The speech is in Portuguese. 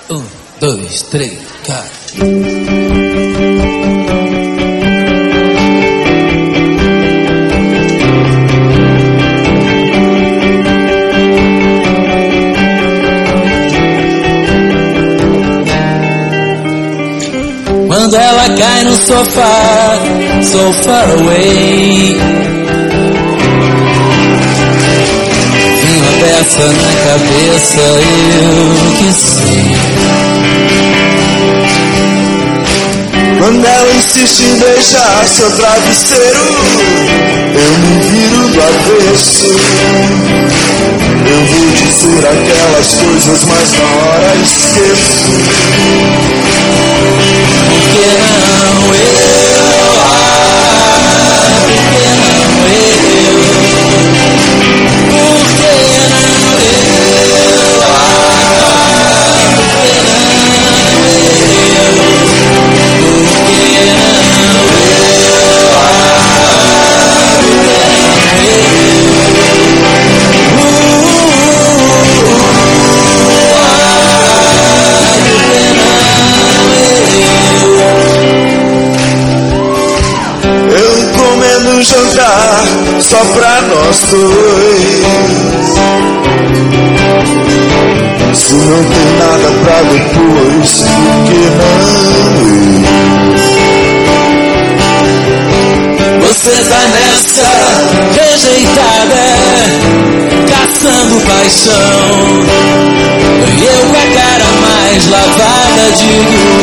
1, 2, 3, 4. Quando ela cai no sofá, so far away, vem uma peça na cabeça, eu que sei. Quando ela insiste em beijar seu travesseiro, eu me viro do avesso. Eu vou dizer aquelas coisas, mas na hora esqueço. Por que não eu? Por que não eu? Por que não eu? Por que jantar só pra nós dois. Se não tem nada pra depois, por que não ir? Você tá nessa rejeitada, caçando paixão, e eu com a cara mais lavada digo: